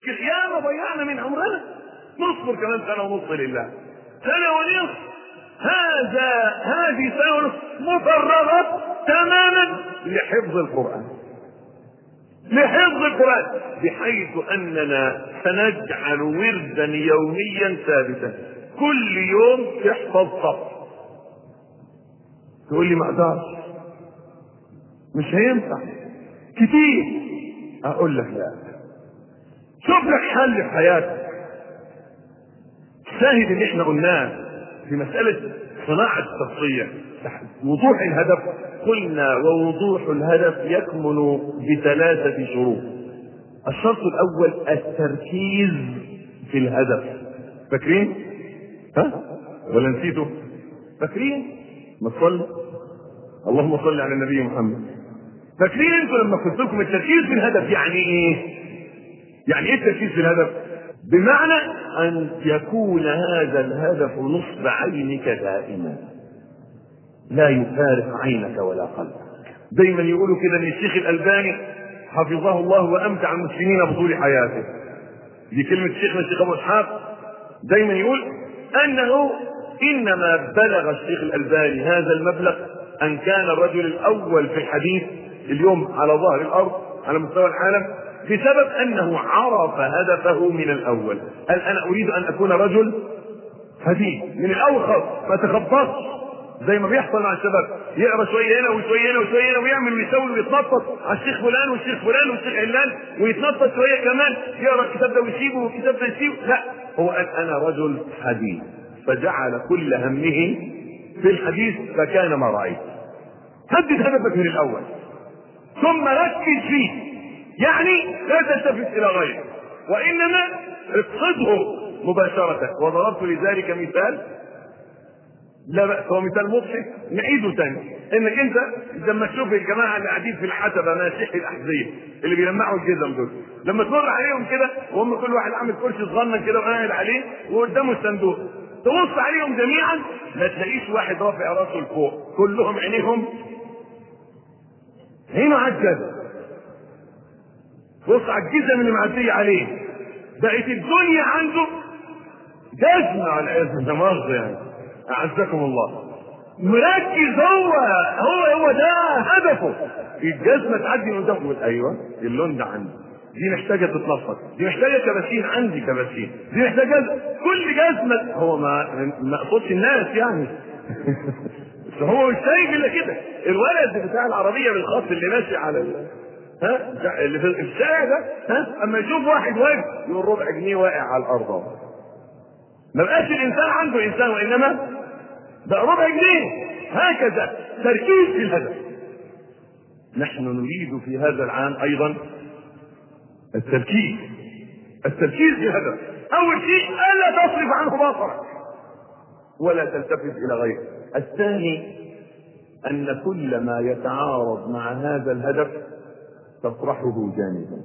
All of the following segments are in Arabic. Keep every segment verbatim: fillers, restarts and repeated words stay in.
ياما ضيعنا من عمرنا، نصبر كمان سنه ونص لله، سنه ونصف، هذا هذه سنه ونصف مفرغه تماما لحفظ القران، لحفظ القران، بحيث اننا سنجعل وردا يوميا ثابتا، كل يوم تحفظ صف. تقول لي ما اقدرش، مش هينفع كتير. اقول لك لا، شوف لك حل في حياتك. الشاهد اللي احنا قلناه في مسألة صناعة الشخصية، وضوح الهدف، قلنا ووضوح الهدف يكمن بثلاثة شروط. الشرط الأول التركيز في الهدف. فاكرين؟ ها؟ ولا نسيتوا؟ فاكرين؟ ما تصلي؟ اللهم صل على النبي محمد. فاكرين انتوا لما قلت لكم التركيز في الهدف يعني ايه؟ يعني ايه التركيز في الهدف؟ بمعنى ان يكون هذا الهدف نصب عينك دائما، لا يفارق عينك ولا قلبك. دايما يقولوا كده ان الشيخ الالباني حفظه الله وامتع المسلمين بطول حياته، دي كلمه شيخنا الشيخ ابو اسحاق، دايما يقول انه انما بلغ الشيخ الالباني هذا المبلغ ان كان الرجل الاول في الحديث اليوم على ظهر الارض على مستوى العالم بسبب انه عرف هدفه من الاول. قال انا اريد ان اكون رجل حديث من الاول خالص، ما تخبطش زي ما بيحصل مع الشباب، يقرا شويه هنا وشويه هنا وشويه هنا ويعمل ويسوي ويتنطط على الشيخ فلان والشيخ فلان والشيخ علان ويتنطط شويه كمان، يقرا الكتاب ده ويسيبه والكتاب ده يسيبه. لا، هو قال انا رجل حديث، فجعل كل همه في الحديث فكان ما رايت. حدد هدفك من الاول ثم ركز فيه، يعني لا تلتفت الى غيره وانما اقصده مباشره. وضربت لذلك مثال لا بأس، هو مثال مضحك نعيده تاني، انك انت لما تشوف الجماعه اللي قاعدين في الحسبه ماسحي الاحذيه اللي بيلمعوا الجزم دول، لما تمر عليهم كده وهم كل واحد عامل كرسي صغنن كده وقاعد عليه وقدامه الصندوق، تبص عليهم جميعا ما تلاقيش واحد رافع راسه لفوق، كلهم عينيهم هنا على الجزم. بص على الجزم اللي معديه عليه، بقت الدنيا عنده جزمه على العزم، مؤاخذه يعني اعزكم الله، مركز هو هو هو ده هدفه. الجزمه تعدي من قدامه يقول ايوه اللون ده عندي، دي محتاجه تتنفض، دي محتاجه كباسين، عندي كباسين، دي محتاجه كل جزمه. هو ما ما اقصدش الناس يعني بس هو مش شايف الا كده. الولد بتاع العربيه بالخط اللي ماشي على ال... ها اللي في الشارع ده، ها اما يشوف واحد واقف يقول ربع جنيه واقع على الارض. ما بقاش الانسان عنده انسان وانما بقى ربع جنيه. هكذا تركيز في الهدف. نحن نريد في هذا العام ايضا التركيز التركيز في الهدف. اول شيء الا تصرف عنه بصرك ولا تلتفت الى غيره. الثاني ان كل ما يتعارض مع هذا الهدف تطرحه جانبا.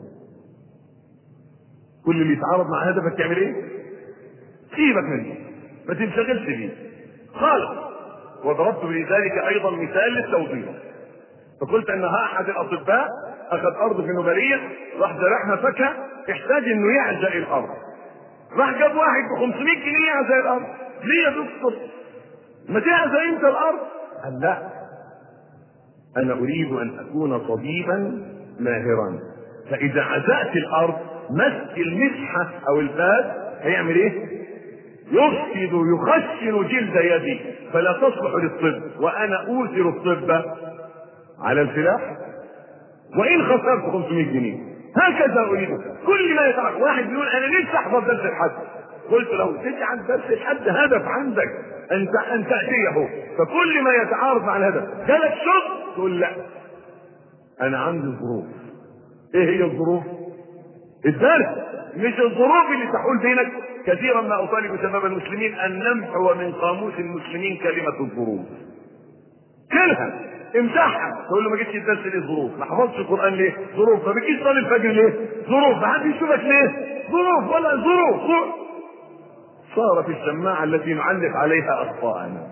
كل اللي يتعارض مع هدفك تعمل ايه؟ سيبك منه، ما تنشغلش بيه خالص. وضربت بذلك ايضا مثال للتوضيح، فقلت ان احد الاطباء اخذ ارض في النوباريه، راح زرعها فاكهه، احتاج انه يعزق الارض، راح جاب واحد ب خمسمائة جنيه يعزق الارض. ليه يا دكتور؟ ما تعزق انت الارض؟ قال لا، انا اريد ان اكون طبيبا ماهرا، فاذا عزقت الارض مسك المسحه او الفاس هيعمل ايه؟ يفسد يخشن جلد يدي فلا تصلح للطب، وانا اوثر الطب على الفلاح وان خسرت خمسمائة جنيه. هكذا اريد. كل ما يتعرف واحد يقول انا نفسي احفظ درس الحج، قلت له تجعل درس الحج هدف عندك ان ان تاتيه، فكل ما يتعارض مع الهدف جالك شغل تقول لا انا عندي ظروف. ايه هي الظروف؟ الدرس، مش الظروف اللي تحول بينك. كثيرا ما اطالب شباب المسلمين ان نمحو من قاموس المسلمين كلمه الظروف. كلها امسحها، تقول له ما جيتش الدرس ليه؟ ظروف. ما حفظتش القران ليه؟ ظروف. ما بتجيش صلاه الفجر ليه؟ ظروف. ما حد يشوفك ليه؟ ظروف. ولا ظروف. ظروف صارت الشماعه التي نعلق عليها اخطاءنا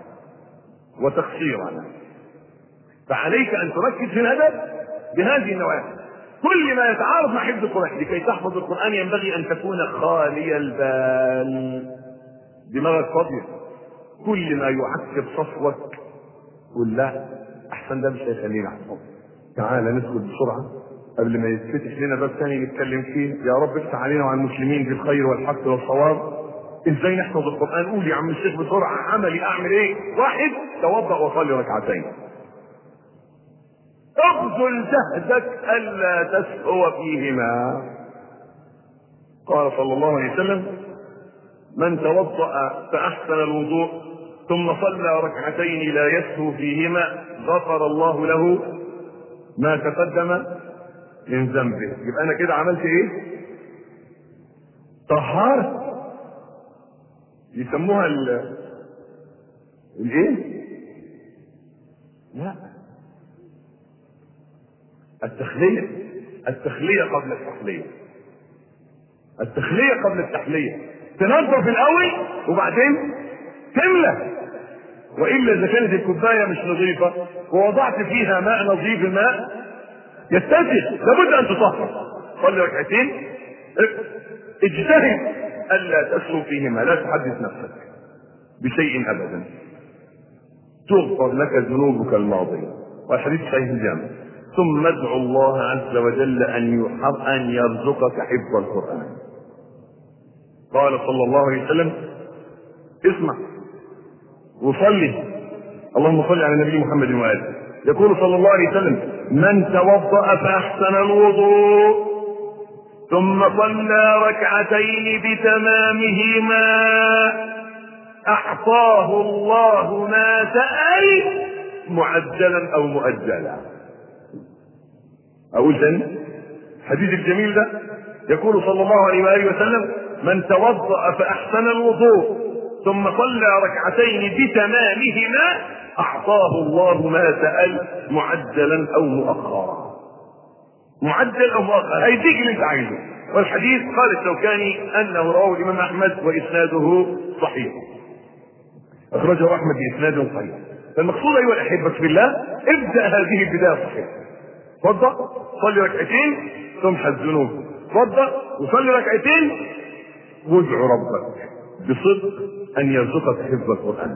وتقصيرنا. فعليك ان تركز في الهدف بهذه النواحي. كل ما يتعارض مع حفظ القرآن. لكي تحفظ القرآن ينبغي أن تكون خالي البال، دماغك فاضية. كل ما يعكر صفوك قل لا، أحسن ده مش هيخليني أحفظ. تعالى ندخل بسرعة قبل ما يتفتح لنا باب ثاني نتكلم فيه. يا رب افتح علينا وعلى المسلمين بالخير والحق والصواب. ازاي نحفظ القرآن؟ قول يا عم الشيخ بسرعة، عملي اعمل ايه؟ واحد، توضأ وصلي ركعتين. ابذل جهدك الا تسهو فيهما. قال صلى الله عليه وسلم: من توضأ فاحسن الوضوء ثم صلى ركعتين لا يسهو فيهما غفر الله له ما تقدم من ذنبه. يبقى انا كده عملت ايه؟ طهارة. يسموها ال الايه؟ لا، التخلية. التخلية قبل التحلية. التخلية قبل التحلية. تنظف الأول وبعدين تملى. وإلا إذا كانت الكوباية مش نظيفة ووضعت فيها ماء نظيف، الماء يتسخ، لابد أن تطهر. صلي ركعتين، اجتهد ألا تسهو فيهما، لا تحدث نفسك بشيء أبدا، تغفر لك ذنوبك الماضية. والحديث صحيح الجامع. ثم ادعو الله عز وجل أن أن يرزقك حفظ القرآن. قال صلى الله عليه وسلم: اسمع وصلي، اللهم صل على النبي محمد وآله. يقول صلى الله عليه وسلم: من توضأ فأحسن الوضوء ثم صلى ركعتين بتمامهما أعطاه الله ما سأل معجلا أو مؤجلا. أقول تاني الحديث الجميل ده. يقول صلى الله عليه وآله وسلم: من توضأ فأحسن الوضوء ثم صلى ركعتين بتمامهما أعطاه الله ما سأل معجلا أو مؤخرا. معجل أو مؤخر، هيديك اللي أنت عايزه. والحديث قال الشوكاني أنه رواه الإمام أحمد وإسناده صحيح. أخرجه أحمد بإسناد صحيح. فالمقصود أيها الأحبة في الله، ابدأ هذه البداية صحيحة. توضأ، صلي ركعتين، تمحى الذنوب. توضأ وصلي ركعتين وادعو ربك بصدق أن يرزقك حفظ القرآن.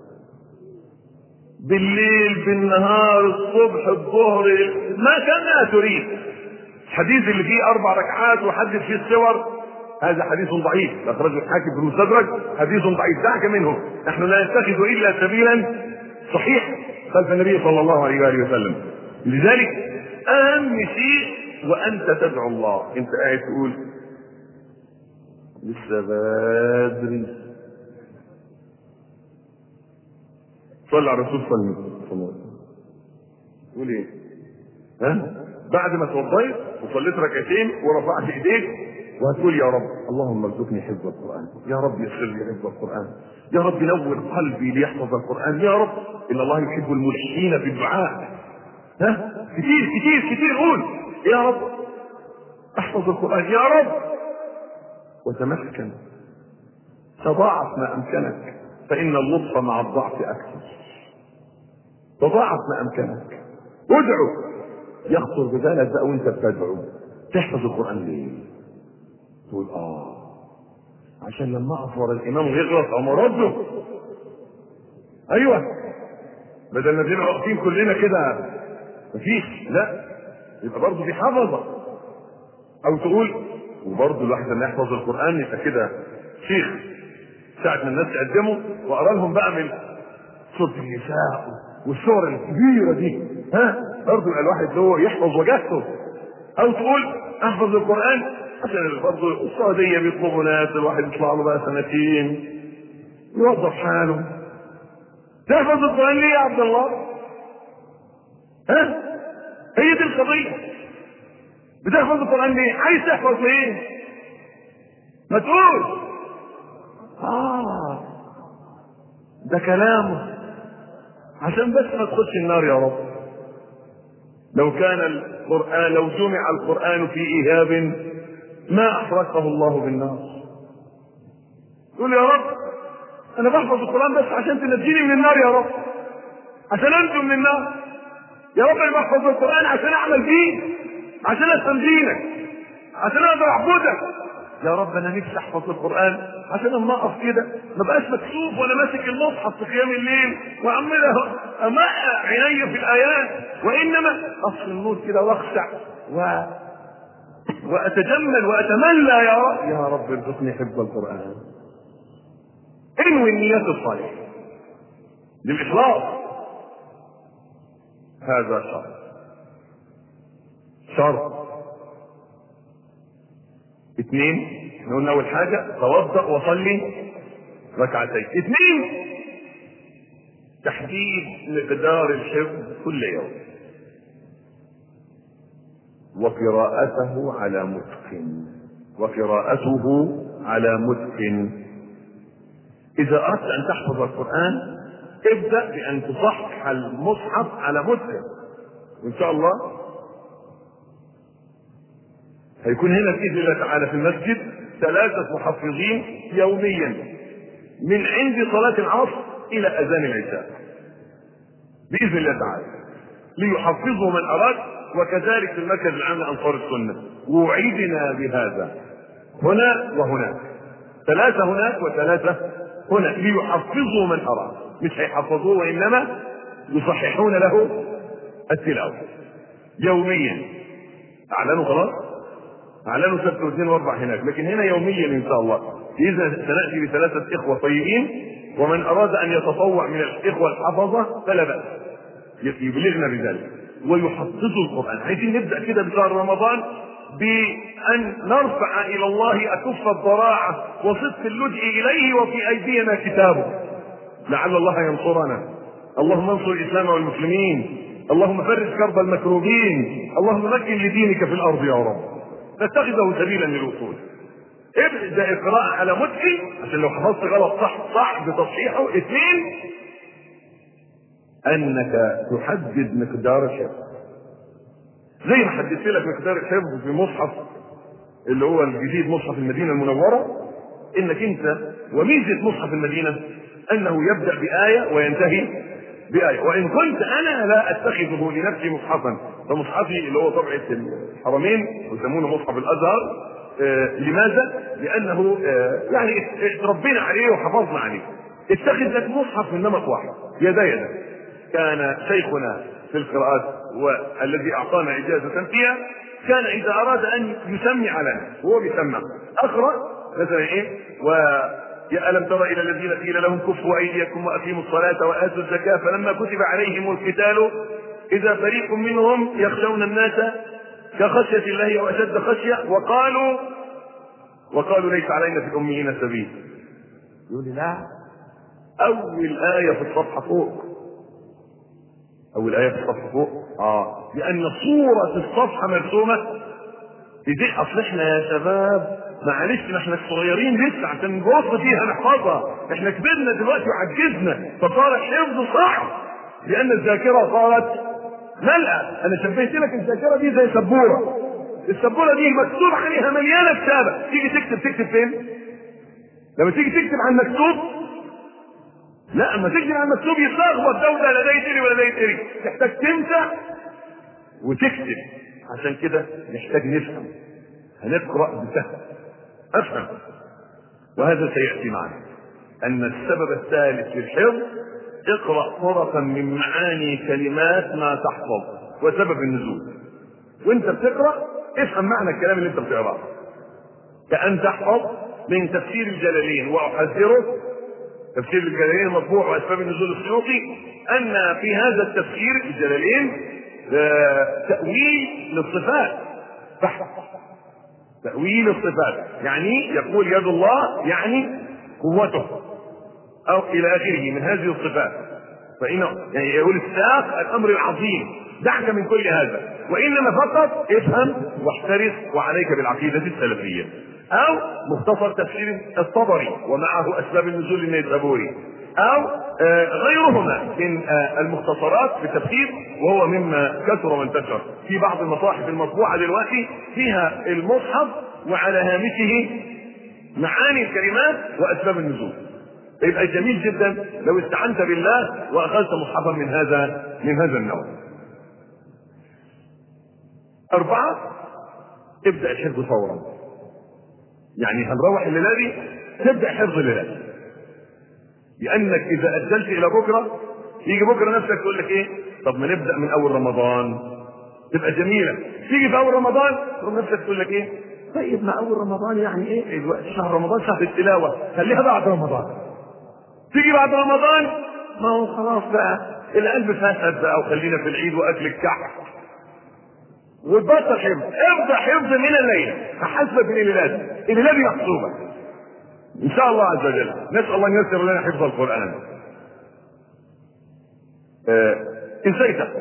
بالليل، بالنهار، الصبح، الظهر، ما كان تريد. الحديث اللي فيه أربع ركعات وحدث فيه السور هذا حديث ضعيف، أخرجه الحاكم في المستدرك، حديث ضعيف، دعك منه. نحن لا نتخذ إلا سبيلا صحيح خلف النبي صلى الله عليه وآله وسلم. لذلك أهم شيء وأنت تدعو الله، أنت قاعد تقول لسه بدري، صلى على الرسول صلى الله عليه وسلم. تقول ايه؟ ها؟ بعد ما توضيت وصليت ركعتين ورفعت ايديك وهتقول: يا رب اللهم ارزقني حفظ القرآن، يا رب يسر لي حفظ القرآن، يا رب نور قلبي ليحفظ القرآن، يا رب إن الله يحب الملحين في الدعاء. ها؟ كتير كتير كتير قول: يا رب احفظ القرآن، يا رب. وتمكن، تضاعف ما أمكنك، فإن اللطف مع الضعف أكثر. تضاعف ما أمكنك، ادعو. يخطر ببالك بقى وانت بتدعو تحفظ القرآن ليه؟ تقول: آه عشان لما أقف ورا الإمام ويغلط أو مرده. أيوه، بدل ما نبقى واقفين كلنا كده مفيش، لا، يبقى برضه في حفظة. أو تقول وبرضه الواحد لما يحفظ القرآن يبقى كده شيخ، ساعة ما الناس تقدموا وأقرأ لهم بقى من سورة النساء والسور الكبيرة دي، ها، برضه يبقى الواحد له يحفظ وجهته. أو تقول أحفظ القرآن عشان برضه السعودية بيطلبوا ناس، الواحد يطلع له بقى سنتين يوظف حاله. تحفظ القرآن ليه يا عبد الله؟ ها؟ هي دي القضية. بتحفظ القرآن ليه؟ عايز تحفظ ليه؟ ما تقول آه ده كلامه عشان بس ما تخش النار يا رب. لو كان القرآن لو جمع القرآن في إيهاب ما أحرقه الله بالنار. تقول يا رب أنا بحفظ القرآن بس عشان تنجيني من النار يا رب، عشان أنجو من النار يا رب. أنا بحفظ القرآن عشان أعمل فيه، عشان افهم دينك، عشان اقدر اعبدك. يا رب انا نفسي احفظ القران عشان اما اقف كده ما بقاش مكسوف وانا ماسك المصحف في قيام الليل وعمال امقع عيني في الايات، وانما اصل النور كده واخشع و... واتجمل واتملى يا رب. يا رب ارزقني حفظ القران. انوي النيات الصالحه للاخلاص، هذا شرط. شرط اثنين، احنا قلنا اول حاجه توضأ وصلي ركعتين. اثنين، تحديد مقدار الحفظ كل يوم وقراءته على متقن، وقراءته على متقن. اذا اردت ان تحفظ القرآن ابدأ بان تصحح المصحف على متقن، وان شاء الله هيكون هنا باذن الله تعالى في المسجد ثلاثة محفظين يوميا من عند صلاة العصر الى اذان العشاء باذن الله تعالى ليحفظوا من اراد، وكذلك في المركز العام لانصار السنة وعدنا بهذا هنا وهناك، ثلاثة هناك وثلاثة هنا ليحفظوا من اراد، مش هيحفظوه وانما يصححون له التلاوة يوميا. اعلنوا خلاص، اعلنوا سبت واثنين واربع هناك، لكن هنا يوميا ان شاء الله باذن سناتي بثلاثه اخوه طيبين، ومن اراد ان يتطوع من الاخوه الحفظه فلا باس يبلغنا بذلك ويحفظوا القران. عايزين نبدا كده بشهر رمضان بان نرفع الى الله اكف الضراعه وصدق اللجء اليه وفي ايدينا كتابه لعل الله ينصرنا. اللهم انصر الاسلام والمسلمين، اللهم فرج كرب المكروبين، اللهم مكن لدينك في الارض يا رب، نتخذه سبيلا للوصول. ابدا القراءه على متقن عشان لو حفظت غلط صح صح بتصحيحه. اثنين، انك تحدد مقدار الحفظ زي ما حددت لك مقدار الحفظ في مصحف اللي هو الجديد مصحف المدينه المنوره، انك انت وميزه مصحف المدينه انه يبدا بايه وينتهي بآية. وإن كنت أنا لا أتخذه لنفسي مصحفا، فمصحفي اللي هو طبعة الحرمين ويسمونه مصحف الأزهر. آه لماذا؟ لأنه آه يعني تربينا عليه وحفظنا عليه. اتخذ لك مصحف من نمط واحد يدا يدا. كان شيخنا في القراءات والذي أعطانا إجازة فيها كان إذا أراد أن يسمع لنا هو بيسمع أقرأ مثلا إيه و يا ألم تر إلى الذين قيل لهم كفوا أيديكم وأقيموا الصلاة وآتوا الزكاة فلما كتب عليهم القتال إذا فريق منهم يخشون الناس كخشية الله أو أشد خشية وقالوا وقالوا ليس علينا في الأميين سبيل. يقول لي لا، أول آية في الصفحة فوق، أول آية في الصفحة فوق آه لأن صورة الصفحة مرسومة بدي. أصل إحنا يا شباب معلش احنا صغيرين لسه عشان نبص فيها نحفظها، احنا كبرنا دلوقتي وعجزنا فصار الحفظ صعب لان الذاكره صارت ملأة. انا شبهت لك الذاكره دي زي سبوره، السبوره دي مكتوب عليها مليانه كتابه، تيجي تكتب تكتب فين؟ لما تيجي تكتب عن مكتوب لا، اما تكتب عن مكتوب يتلخبط ده وده لا ده يتري ولا ده يتري، تحتاج تمسح وتكتب. عشان كده نحتاج نفهم، هنقرا بسهل افهم، وهذا سياتي معنا. ان السبب الثالث للحفظ اقرا طرفا من معاني كلمات ما تحفظ وسبب النزول، وانت بتقرا افهم معنى الكلام اللي انت بتقراه. كأن تحفظ من تفسير الجلالين، واحذره تفسير الجلالين مطبوع واسباب النزول السيوطي ان في هذا التفسير الجلالين تأويل للصفات، تأويل الصفات، يعني يقول يد الله يعني قوته او الى اخره من هذه الصفات، فانه يعني يقول الساق الامر العظيم، دعك من كل هذا، وانما فقط افهم واحترس وعليك بالعقيده السلفيه. او مختصر تفسير الطبري ومعه اسباب النزول النيسابوري، او غيرهما من المختصرات في التفسير، وهو مما كثر وانتشر في بعض المصاحف المطبوعه دلوقتي فيها المصحف وعلى هامشه معاني الكلمات واسباب النزول. يبقى جميل جدا لو استعنت بالله واخذت مصحفا من هذا من هذا النوع. أربعة ابدأ الحفظ فورا. يعني هنروح الليلة دي تبدأ حفظ الليلة، لأنك إذا أجلت إلى بكرة يجي بكرة نفسك تقول لك إيه؟ طب ما نبدأ من أول رمضان تبقى جميلة. تيجي في أول رمضان تقول نفسك تقول لك إيه؟ طيب ما أول رمضان يعني إيه؟ شهر رمضان شهر التلاوة، خليها بعد رمضان. تيجي بعد رمضان ما هو خلاص بقى القلب فاسد بقى وخلينا في العيد وأكل الكحك وتبطل حفظ. ابدأ حفظ من الليل، هحاسبك من الليلات، الليلات محسوبة إن شاء الله عز وجل. نسأل الله أن ييسر لنا حفظ القرآن. آه، إزاي تحفظ؟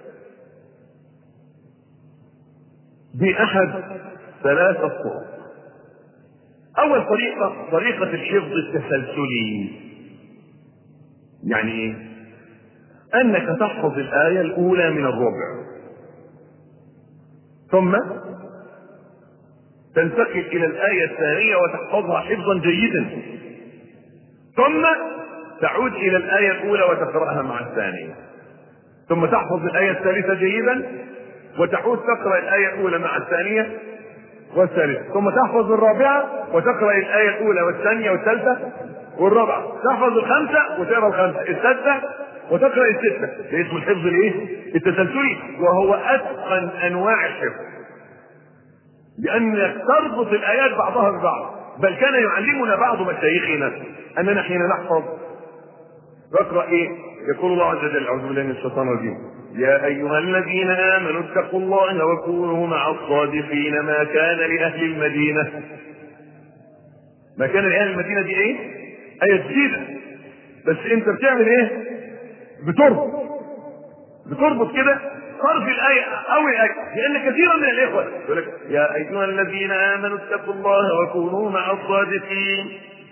بأحد ثلاثة طرق. أول طريقة طريقة الحفظ التسلسلي. يعني إيه؟ أنك تحفظ الآية الأولى من الربع، ثم تنتقل إلى الآية الثانية وتحفظها حفظا جيدا، ثم تعود إلى الآية الأولى وتقرأها مع الثانية، ثم تحفظ الآية الثالثة جيدا وتعود تقرأ الآية الأولى مع الثانية والثالثة، ثم تحفظ الرابعة وتقرأ الآية الأولى والثانية والثالثة والرابعة، تحفظ الخمسة وتقرأ الخمسة، السادسة وتقرأ الستة. ده اسمه الحفظ الايه؟ التسلسلي، وهو أتقن أنواع الحفظ، لأنك تربط الآيات بعضها ببعض. بل كان يعلمنا بعض مشايخنا أننا حين نحفظ نقرأ إيه؟ يقول الله عز وجل: أعوذ بالله من الشيطان الرجيم: يا أيها الذين آمنوا اتقوا الله وكونوا مع الصادقين. ما كان لأهل المدينة، ما كان لأهل المدينة دي إيه؟ آية جديدة، بس أنت بتعمل إيه؟ بتربط بتربط كده طرف الآية أو الآية، لأن كثيرا من الإخوة يقول لك: يا أيها الذين آمنوا اتقوا الله وكونوا مع الصادقين.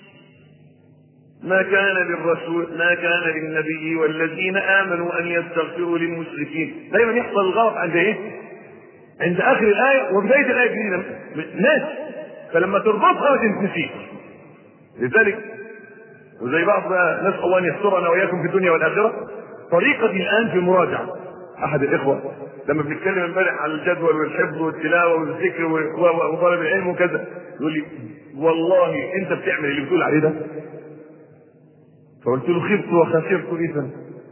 ما كان للرسول ما كان للنبي والذين آمنوا أن يستغفروا للمشركين. دايما يحصل الغلط عند إيه؟ عند آخر الآية وبداية الآية الجديدة ناس، فلما تربطها تنسيك. لذلك وزي بعض نسأل الله أن يسترنا وإياكم في الدنيا والآخرة، طريقتي الآن في المراجعة. أحد الإخوة لما بنتكلم امبارح عن الجدول والحفظ والتلاوة والذكر وطلب العلم وكذا، يقول لي: والله أنت بتعمل اللي بتقول عليه ده؟ فقلت له: خبت وخسرت إذا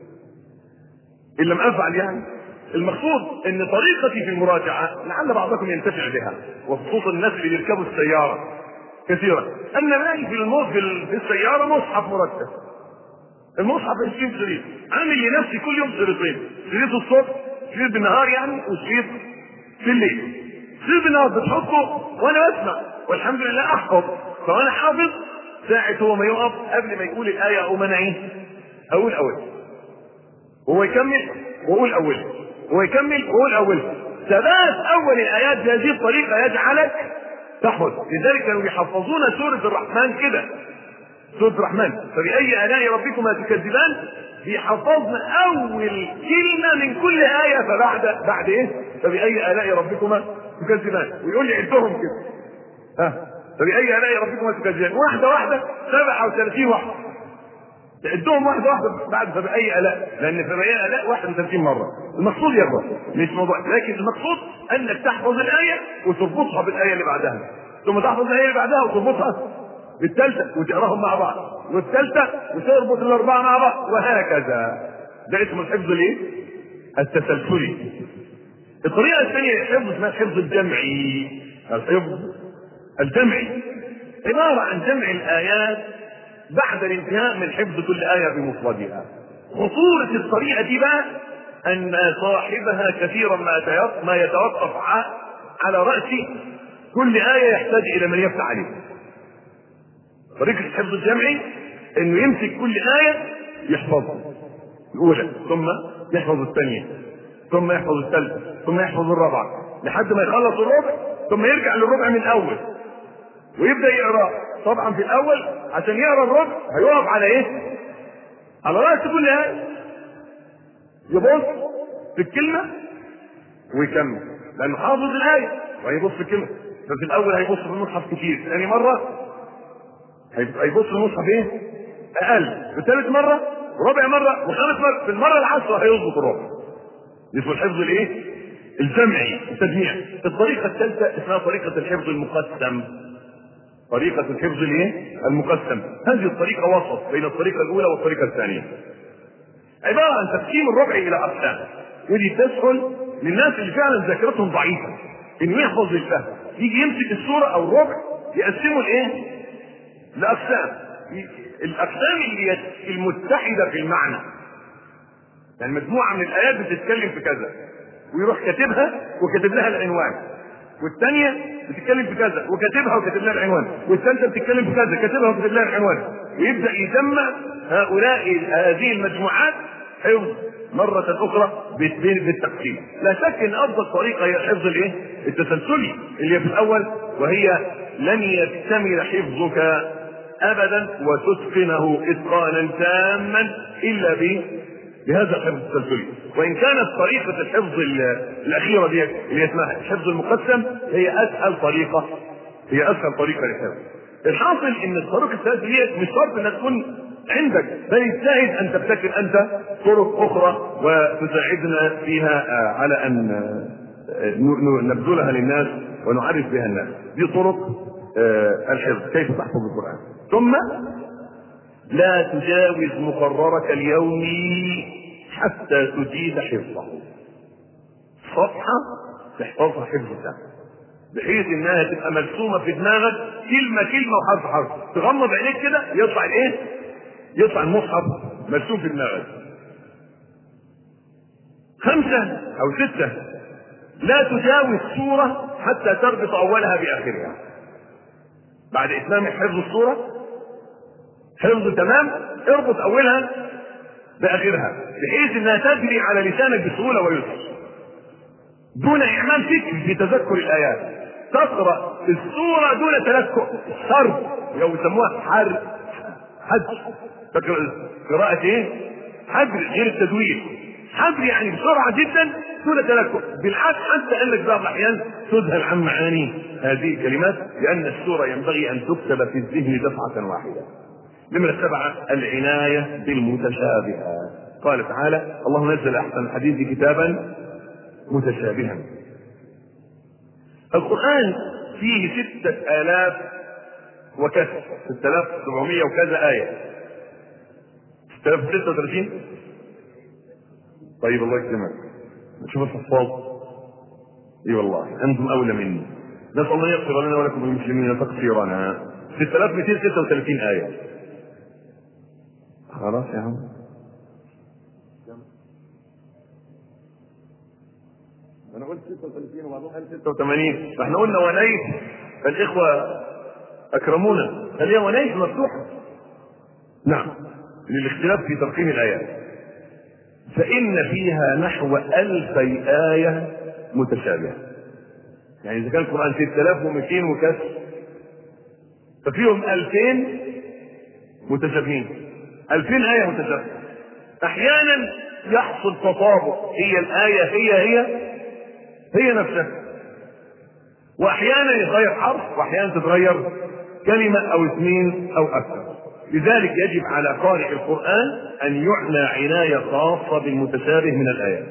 إن لم أفعل. يعني المقصود أن طريقتي في المراجعة لعل بعضكم ينتفع بها، وخصوصا الناس اللي بيركبوا السيارة كثيرا. أنا معي في الموت في السيارة مصحف مرتب، المصحف عشرين شريط، عامل لنفسي كل يوم شريطين، شريط الصبح، شريط بالنهار يعني، وشريط في الليل. شريط بالنهار بتحطه وانا اسمع والحمد لله احفظ، فانا حافظ ساعة هو ما يقف قبل ما يقول الآية او ما انا ايه اقول اول، وهو يكمل واقول اول، وهو يكمل واقول اول. ثبات اول الايات بهذه الطريقة يجعلك تحفظ. لذلك كانوا يحفظون سورة الرحمن كده، سورة الرحمن: فبأي آلاء ربكما تكذبان. بيحفظنا أول كلمة من كل آية، فبعد بعد إيه؟ فبأي آلاء ربكما تكذبان، ويقول لي عدهم كده، ها فبأي آلاء ربكما تكذبان، واحدة واحدة سبعة وثلاثين واحدة، تعدهم واحدة واحدة بعد فبأي آلاء، لأن فبأي آلاء واحد وثلاثين مرة. المقصود يا أخوان مش موضوع، لكن المقصود أنك تحفظ الآية وتربطها بالآية اللي بعدها، ثم تحفظ الآية اللي بعدها وتربطها بالثالثة وتقراهم مع بعض، والثالثة وتربط الأربعة مع بعض، وهكذا. ده اسمه الحفظ الايه؟ التسلسلي. الطريقة الثانية الحفظ اسمها الحفظ الجمعي. الحفظ الجمعي عبارة عن جمع الآيات بعد الانتهاء من حفظ كل آية بمفردها. خطورة الطريقة دي بقى أن صاحبها كثيرا ما يتوقف على رأس كل آية يحتاج إلى من يفتح عليه. طريقة الحفظ الجمعي انه يمسك كل آية يحفظها الأولى، ثم يحفظ الثانية، ثم يحفظ الثالثة، ثم يحفظ الرابعة، لحد ما يخلص الربع، ثم يرجع للربع من الأول ويبدأ يقرأ. طبعا في الأول عشان يقرأ الربع هيقف على إيه؟ على رأس كل آية، يبص في الكلمة ويكمل، لأنه حافظ الآية وهيبص في الكلمة. ففي الأول هيبص في المصحف كتير، ثاني مرة هيبص المصحف ايه؟ اقل، بثالث مرة ورابع مرة وخامس مرة، في المرة العاشرة هيظبط الرابع. اسمه الحفظ الايه؟ الجمعي التجميع. الطريقة الثالثة اسمها طريقة الحفظ المقسم. طريقة الحفظ الايه؟ المقسم. هذه الطريقة وسط بين الطريقة الأولى والطريقة الثانية. عبارة عن تقسيم الربع إلى أقسام، ودي تسهل للناس اللي فعلا ذاكرتهم ضعيفة إنه يحفظ للفهم. يجي يمسك السورة أو الربع يقسمه لإيه؟ لأقسام. الأقسام اللي المتحدة في المعنى، يعني مجموعة من الآيات بتتكلم في كذا ويروح كاتبها وكاتب لها العنوان، والثانية بتتكلم في كذا وكاتبها وكاتب لها العنوان، والثالثة بتتكلم في كذا كاتبها وكاتب لها العنوان، ويبدأ يجمع هؤلاء هذه المجموعات حفظ مرة أخرى بالتقسيم. لا شك أن أفضل طريقة هي الحفظ الإيه؟ التسلسلي اللي في الأول، وهي لن يكتمل حفظك أبدا وتتقنه إتقانا تاما إلا به بهذا الحفظ التسلسلي. وإن كانت طريقة الحفظ الأخيرة دي اللي اسمها الحفظ المقسم هي أسهل طريقة، هي أسهل طريقة للحفظ. الحاصل إن الطريقة الثالثة دي مش شرط إنها تكون عندك، بل يجتهد أن تبتكر أنت طرق أخرى وتساعدنا فيها على أن نبذلها للناس ونعرف بها الناس. دي طرق الحفظ، كيف تحفظ القرآن. ثم لا تجاوز مقررك اليومي حتى تجيد حفظه. صفحة تحفظها حفظ تام بحيث انها تبقى مرسومة في دماغك كلمة كلمة وحرف حرف، تغمض عينيك كده يطلع الايه؟ يطلع المصحف مرسوم في دماغك. خمسة او ستة، لا تجاوز سورة حتى تربط اولها باخرها. بعد اتمام حفظ السورة حفظ تمام، اربط اولها باخرها بحيث انها تجري على لسانك بسهولة ويسر دون اعمال فكر في تذكر الايات. تقرأ السورة دون تلكؤ، حرف لو يسموها حر حج. فاكر قراءة ايه؟ حجر غير التدوير. حجر يعني بسرعة جدا دون تلكؤ، بالعكس حتى انك بعض الاحيان تذهل عن معاني هذه الكلمات، لان السورة ينبغي ان تكتب في الذهن دفعة واحدة. نمرة سبعة العناية بالمتشابهات. قال تعالى: الله نزل احسن الحديث كتابا متشابها. القرآن فيه ستة آلاف وكسر، ستة آلاف سبعمية وكذا آية. ستة آلاف وستة وثلاثين. طيب الله يكرمك، نشوف الحفاظ. اي والله انتم اولى مني. نسأل الله يغفر لنا ولكم المسلمين تقصيرنا. ستة آلاف ومئتين وستة وثلاثين آية. خلاص يا عم، انا قلت ستة وثلاثين وبعدين قال ستة وثمانين، فاحنا قلنا ونيس، فالاخوه اكرمونا خليها ونيس مفتوحه. نعم، للاختلاف في ترقيم الايات. فان فيها نحو الفي ايه متشابهه. يعني اذا كان القران ستة آلاف ومئتين وكسر ففيهم ألفين متشابهين، ألفين ايه متشابهه. احيانا يحصل تطابق، هي الايه هي هي هي نفسها، واحيانا يتغير حرف واحيانا تتغير كلمة او اثنين او اكثر. لذلك يجب على قارئ القرآن ان يعنى عناية خاصة بالمتشابه من الايات.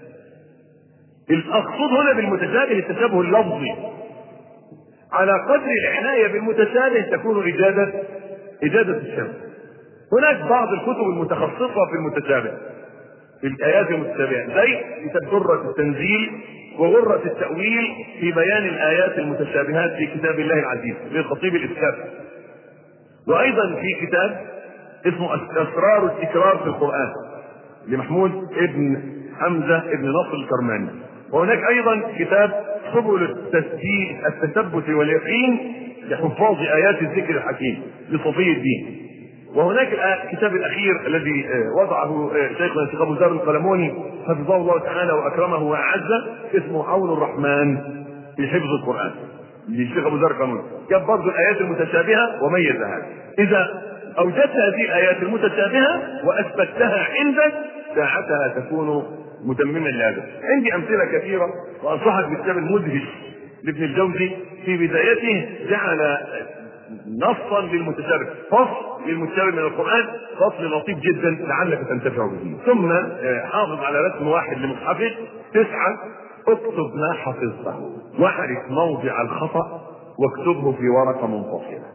الاقصد هنا بالمتشابه التشابه اللفظي. على قدر العناية بالمتشابه تكون اجادة اجادة الشمس. هناك بعض الكتب المتخصصة في المتشابه في الايات المتشابهة زي كتاب درة التنزيل وغرة التأويل في بيان الآيات المتشابهات في كتاب الله العزيز للخطيب الإسكافي. وأيضا في كتاب اسمه أسرار التكرار في القرآن لمحمود ابن حمزة ابن نصر الكرماني. وهناك أيضا كتاب سبل التثبيت التثبت واليقين لحفاظ آيات الذكر الحكيم لصفي الدين. وهناك الكتاب الاخير الذي وضعه شيخنا الشيخ ابو ذر القلموني حفظه الله تعالى واكرمه واعزه، اسمه عون الرحمن في حفظ القران للشيخ ابو ذر القلموني. جاب برضه الايات المتشابهه وميزها. اذا اوجدت هذه الايات المتشابهه واثبتها عندك ساعتها تكون متمما لهذا. عندي امثله كثيره وانصحك بالكتاب المدهش لابن الجوزي. في بدايته جعل نصا للمتشابه، فصل للمتشابه من القرآن، فصل لطيف جدا لعلك تنتفع به. ثم حافظ على رسم واحد لمصحفه تسعة اكتب ما حفظته واعرف موضع الخطأ واكتبه في ورقة منفصلة.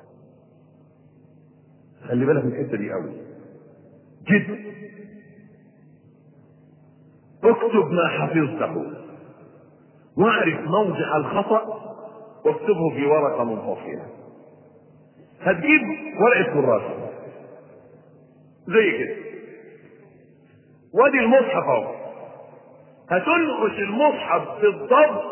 خلي بالك من الحتة دي قوي جدا. اكتب ما حفظته واعرف موضع الخطأ واكتبه في ورقة منفصلة. هتجيب ورقة كراسة زي كده، وادي المصحف اهو، هتنقش المصحف بالضبط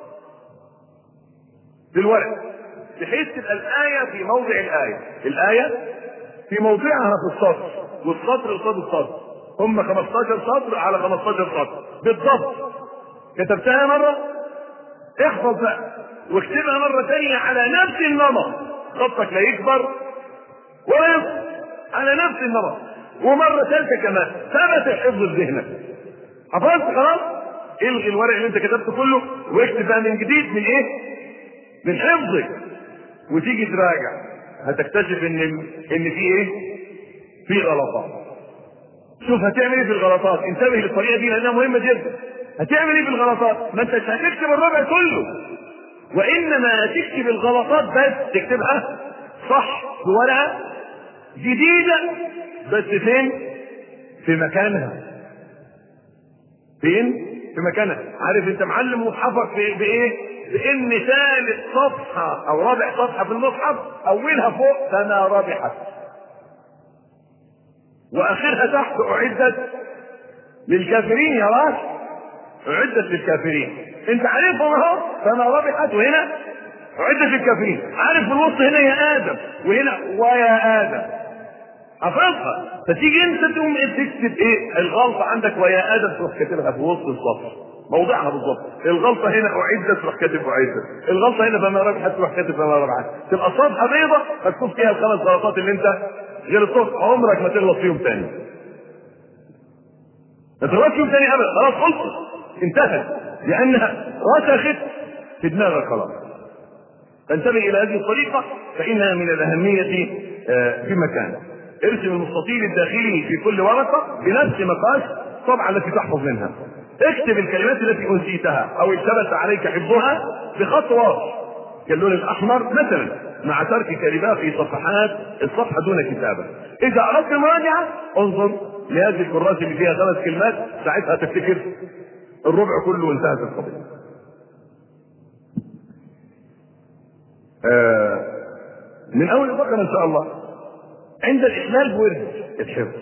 بالورق بحيث تبقى الآية في موضع الآية، الآية في موضعها في السطر، والسطر قصاد السطر، هم خمستاشر سطر على خمستاشر سطر بالضبط. كتبتها مرة احفظ بقى واكتبها مرة ثانية على نفس النمط، خطك لا يكبر ولا يصغر، على نفس النمط، ومرة ثالثة كمان ثبت الحفظ في ذهنك. حفظت خلاص؟ الغي الورق اللي انت كتبته كله واكتب بقى من جديد من ايه؟ من حفظك، وتيجي تراجع هتكتشف ان ان في ايه؟ في غلطات. شوف هتعمل ايه في الغلطات، انتبه للطريقه دي لانها مهمه جدا. هتعمل ايه في الغلطات؟ ما انتش هتكتب الربع كله، وانما هتكتب الغلطات بس، تكتبها صح بورقه جديده بس فين؟ في مكانها. فين؟ في مكانها. عارف انت معلم مصحفك بايه؟ بان ثالث صفحه او رابع صفحه في المصحف اولها فوق فما ربحت، واخرها تحت اعدت للكافرين. يا راس اعدت للكافرين، انت عارفهم اهو، فما ربحت وهنا اعدت للكافرين. عارف في الوسط هنا يا ادم وهنا ويا ادم، حفظها. فتيجي انت تقوم تكتب ايه؟ الغلطه عندك ويا ادم تروح كاتبها في وسط الصف موضعها بالظبط. الغلطه هنا اعدت تروح كاتب اعدت، الغلطه هنا فما ربحت تروح كاتب فما ربحت. تبقى صفحه بيضاء مكتوب فيها الخمس غلطات اللي انت غلطتهم، عمرك ما تغلط فيهم تاني. ما تغلطش فيهم تاني ابدا، خلاص خلصت انتهت، لانها رسخت في دماغك خلاص. فانتبه الى هذه الطريقه فانها من الاهميه بمكان. ارسم المستطيل الداخلي في كل ورقه بنفس مقاس الطبعه التي تحفظ منها. اكتب الكلمات التي انسيتها او التبس عليك حفظها بخط واضح كاللون الاحمر مثلا، مع ترك كلمات في صفحات الصفحه دون كتابه. اذا اردت مراجعه انظر لهذه الكراسه اللي فيها خمس كلمات، ساعتها تفتكر الربع كله وانتهت القضيه. آه من اول البقره ان شاء الله. عند الاحلال بورد الحفظ،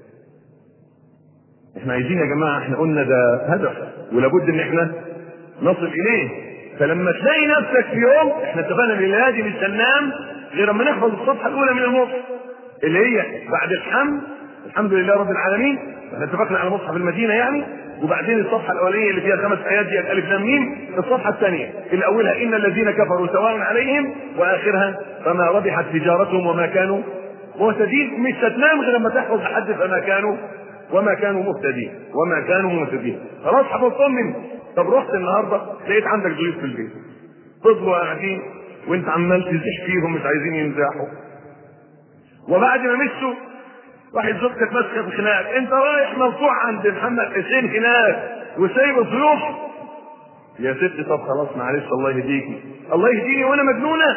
احنا عايزين يا جماعه، احنا قلنا ده هدف ولابد ان احنا نصل اليه. فلما تلاقي نفسك في يوم، احنا اتفقنا ان الهادي مش هننام غير لما نحفظ الصفحه الاولى من المصحف اللي هي بعد الحمد الحمد لله رب العالمين، احنا اتفقنا على مصحف المدينه يعني، وبعدين الصفحه الاوليه اللي فيها خمس ايات دي الالف لام ميم، الصفحه الثانيه اللي اولها ان الذين كفروا سواء عليهم، واخرها فما ربحت تجارتهم وما كانوا مهتدين. مش هتنام غير لما تحفظ لحد فما كانوا وما كانوا مهتدين وما كانوا مهتدين. خلاص حفظتهم منه. طب رحت النهارده لقيت عندك ضيوف في البيت، فضلوا قاعدين وانت عمال تزح فيهم مش عايزين ينزاحوا، وبعد ما مشوا راحت زوجتك ماسكه في خناق، انت رايح مرفوع عند محمد حسين هناك وسايب الضيوف. يا ستي طب خلاص معلش الله يهديكي. الله يهديني وانا مجنونه؟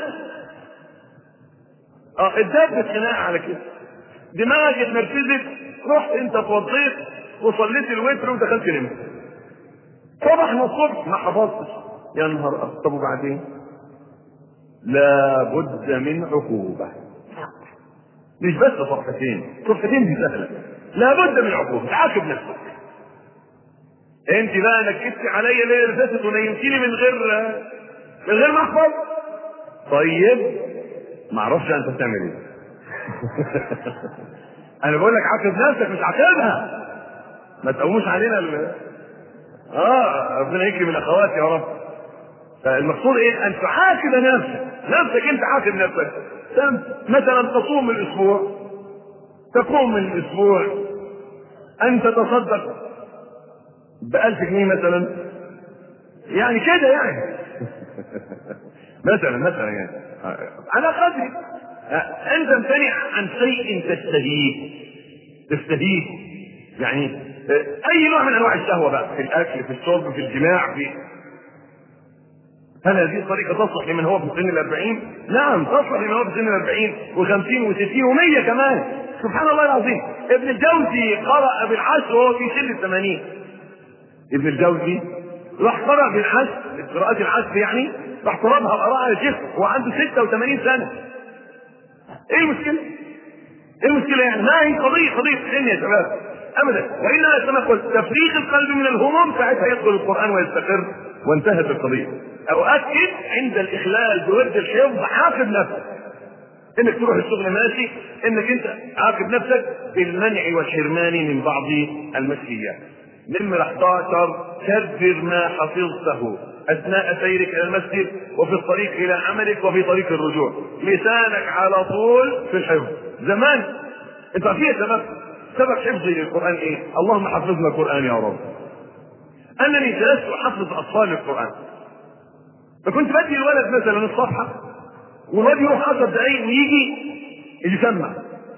اه اتدبت خناقه على كده، دماغك اتنرفزت، رحت انت اتوضيت وصليت الوتر ودخلت نمت. صبحنا الصبح ما حفظتش، يا نهار ابيض. طب وبعدين؟ لا بد من عقوبه، مش بس صفحتين، صفحتين دي سهله، لا بد من عقوبه. تعاقب نفسك. انت بقى نكدتي عليا الليله اللي فاتت ونيمتيني من غير من غير ما احفظ. طيب ما اعرفش انت بتعمل ايه. انا بقول لك عاقب نفسك مش عاقبها، ما تقوموش علينا ال... اه ربنا يكرم الاخوات يا رب. فالمقصود ايه؟ ان تعاقب نفسك، نفسك انت عاقب نفسك. مثلا تصوم الاسبوع، تقوم من الاسبوع ان تتصدق بألف جنيه مثلا، يعني كده يعني. مثلا مثلا يعني على قدر انت امتنع عن شيء تستهيه تستهيه يعني اي نوع من انواع الشهوه بقى، في الاكل في الشرب في الجماع في هل هذه الطريقة تصلح لمن هو في سن الأربعين؟ نعم تصلح لمن هو في سن الأربعين وخمسين وستين ومية كمان. سبحان الله العظيم. ابن الجوزي قرأ بالعشر وهو في سن الثمانين. ابن الجوزي راح قرأ بالعشر، قراءات العشر يعني، راح قرأها قراءة يا شيخ وعنده ستة وثمانين سنة. ايه المشكلة؟ ايه المشكلة يعني؟ ما هي قضية قضية سن يا شباب ابدا، وإنما كما قلت تفريغ القلب من الهموم ساعتها يدخل القرآن ويستقر وانتهت القضية. أؤكد عند الإخلال بورد الحفظ عاقب نفسك، انك تروح الشغل ماشي، انك انت عاقب نفسك بالمنع والحرمان من بعض المشيات. نمرة احد عشر كبر ما حفظته اثناء سيرك الى المسجد وفي الطريق الى عملك وفي طريق الرجوع. لسانك على طول في الحفظ. زمان انت عارفين سبب سبب حفظي للقرآن ايه؟ اللهم حفظنا القرآن يا رب. انني جلست احفظ اطفال القرآن، فكنت بدي الولد مثلا الصفحة والولد يروح عشر دقايق ويجي يسمع.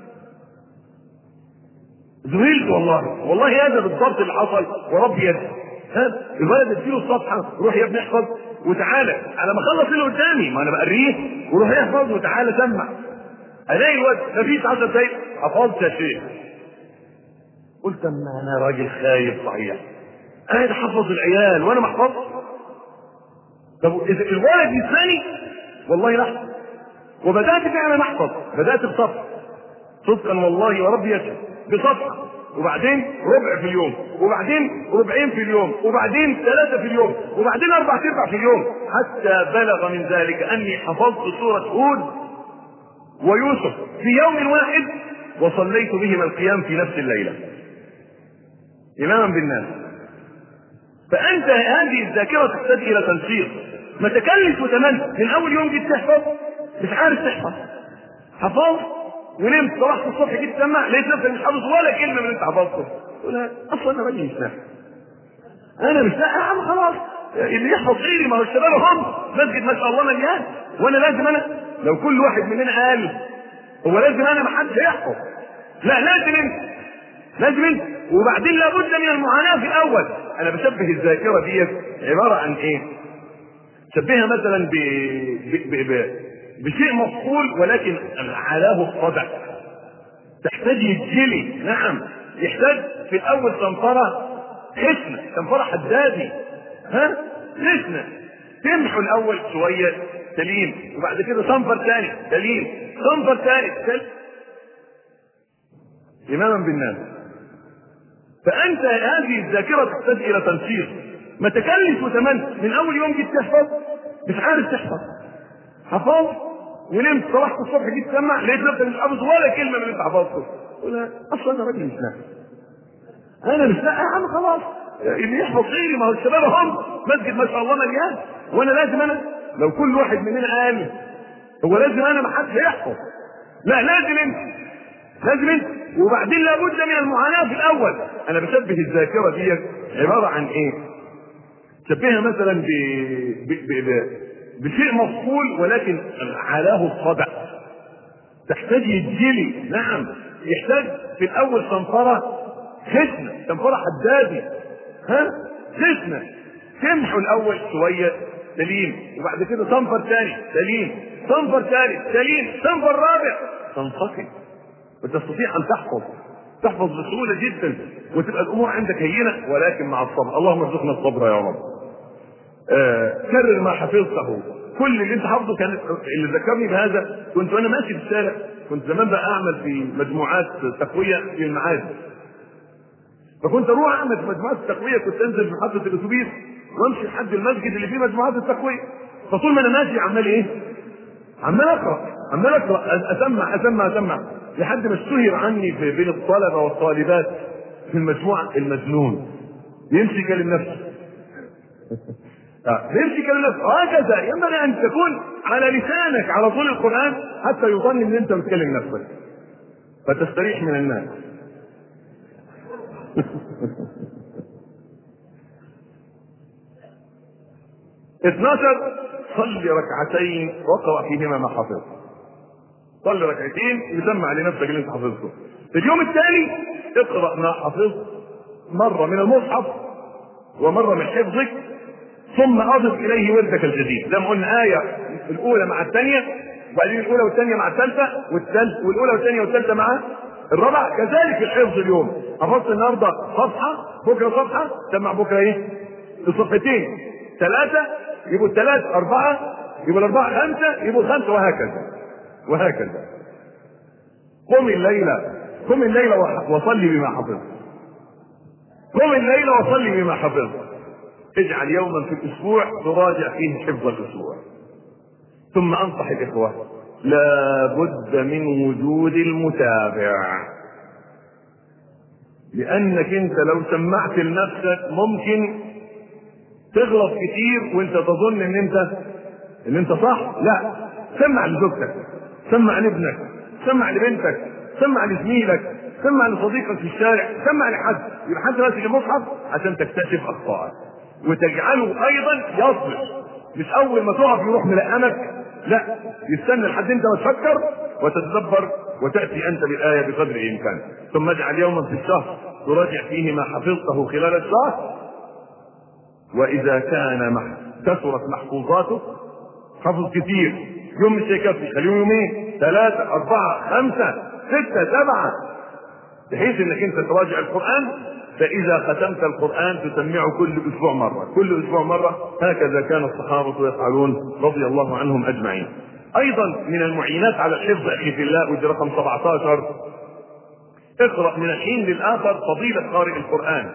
ذهلت والله والله هذا بالضبط اللي حصل وربي يدي. ها الولد اديله الصفحة روح يا ابني احفظ وتعالى، انا ما اخلص اللي قدامي ما انا بقريه وروح يحفظ وتعالى سمع. الاقي الولد مفيش عشر دقايق حفظت يا شيخ. قلت اما انا راجل خايف صحيح، انا احفظ العيال وانا ما احفظش. طب اذا الولد يسمعني والله لحظه، وبدات فعلا احفظ، بدات بصفحه صدقا والله وربي يشهد بصفحه، وبعدين ربع في اليوم، وبعدين ربعين في اليوم، وبعدين ثلاثه في اليوم، وبعدين اربع ارباع في اليوم، حتى بلغ من ذلك اني حفظت سوره هود ويوسف في يوم واحد وصليت بهما القيام في نفس الليله اماما بالناس. فانت هذه الذاكره تحتاج الى تنسيق. ما تكلف وتمنى من اول يوم جيت تحفظ مش عارف تحفظ، حفظت ونمت صبحت الصبح جيت تسمع لقيت نفسك مش حافظ ولا كلمه من اللي انت حفظته. تقول اصلا انا راجل مش نافع، انا مش نافع يا عم خلاص اللي يحفظ غيري، ما هو الشباب هم مسجد ما شاء الله مليان، وانا لازم انا لو كل واحد مننا قال هو لازم انا ما حدش يحفظ، لا لازم انت لازم انت. وبعدين لابد من المعاناه في الاول. انا بشبه الذاكره دي عباره عن ايه؟ شبهها مثلا ب... ب... ب... ب... بشيء مفقول ولكن علاه الصدع، تحتاج يتجلي. نعم يحتاج في الاول صنفره خشنه، صنفره حدادي، ها خشنه تمحوا الاول شويه سليم، وبعد كده صنفر ثاني سليم، صنفر ثالث سليم اماما بالناس. فانت هذه الذاكره تحتاج الى تنسيق. ما تكلف وتمنى من اول يوم جيت تحفظ مش عارف تحفظ، حفظت ونمت صبحت الصبح جيت تسمع لقيت نفسك مش حافظ ولا كلمه من اللي انت حفظته. تقول اصلا انا راجل مش نافع، انا مش نافع يا عم خلاص اللي يحفظ غيري، ما هو الشباب هم مسجد ما شاء الله مليان، وانا لازم انا لو كل واحد مننا قال هو لازم انا ما حدش يحفظ، لا لازم انت لازم انت. وبعدين لابد من المعاناه في الاول. انا بشبه الذاكره دي عباره عن ايه؟ شبهها مثلا ب... ب... ب... ب... بشيء مفقول ولكن علاه الصدع، تحتاج يتجلي. نعم يحتاج في الاول صنفره خشنه، صنفره حدادي، ها خشنه تمحوا الاول شويه سليم، وبعد كده صنفر ثاني سليم، صنفر ثالث سليم، صنفر رابع تنصفي وتستطيع ان تحفظ تحفظ بسهوله جدا وتبقى الامور عندك هينه، ولكن مع الصبر. اللهم ارزقنا الصبر يا رب. آه كرر ما حفظته. كل اللي انت حافظه كان اللي ذكرني بهذا، كنت وانا ماشي في الشارع، كنت زمان بقى اعمل في مجموعات تقويه في المعادي، فكنت اروح اعمل في مجموعات التقويه، كنت انزل في محطه الاتوبيس وامشي لحد المسجد اللي فيه مجموعات التقويه، فطول ما انا ماشي عمال ايه؟ عمال اقرا عمال اقرا اسمع اسمع اسمع لحد ما اشتهر عني بين الطلبه والطالبات في المجموعه المجنون يمشي يكلم نفسه. يمشي يكلم نفسه. هكذا ينبغي ان تكون على لسانك على طول القران حتى يظن ان انت بتكلم نفسك فتستريح من الناس. اثناشر صلي ركعتين واقرا فيهما ما حفظت. صلي ركعتين يسمع لنفسك اللي انت حفظته. اليوم الثاني اقرا ما حفظت مره من المصحف ومره من حفظك، ثم اضف اليه وردك الجديد. زي ما قلنا آية الاولى مع الثانية، وبعدين الاولى والثانية مع الثالثة، والثالث والاولى والثانية والثالثة مع الرابعة. كذلك الحفظ اليوم، حفظت النهارده صفحة، بكرة صفحة، سمع بكرة ايه؟ الصفحتين، ثلاثة يبقوا الثلاث أربعة، يبقوا الأربعة خمسة، يبقوا خمسة، وهكذا وهكذا. قم الليلة قم الليلة وصلي بما حفظت. قم الليلة وصلي بما حفظت. اجعل يوما في الأسبوع تراجع فيه حفظ الأسبوع. ثم أنصح الإخوة، لا بد من وجود المتابع، لأنك أنت لو سمعت لنفسك ممكن تغلط كتير وأنت تظن أن أنت أن أنت صح. لا، سمع لزوجتك، سمع لابنك، سمع لبنتك، سمع لزميلك، سمع لصديقك في الشارع، سمع لحد، يبقى حد ماسك المصحف عشان تكتشف أخطائك وتجعله أيضا يصبر. مش أول ما تقف يروح ملقمك، لا، يستنى لحد أنت ما تفكر وتتدبر وتأتي أنت بالآية بقدر الإمكان. ثم اجعل يوما في الشهر تراجع فيه ما حفظته خلال الشهر، وإذا كان كثرت محفوظاته، حفظ كثير، يوم مش هيكفي، خليهم يومين، ثلاثة، أربعة، خمسة، ستة، سبعة، بحيث انك انت تراجع القرآن. فإذا ختمت القرآن تسمعه كل أسبوع مرة، كل أسبوع مرة. هكذا كان الصحابة يفعلون رضي الله عنهم أجمعين. أيضا من المعينات على الحفظ أخي في الله، ودي رقم سبعة عشر، اقرأ من الحين للآخر فضيلة قارئ القرآن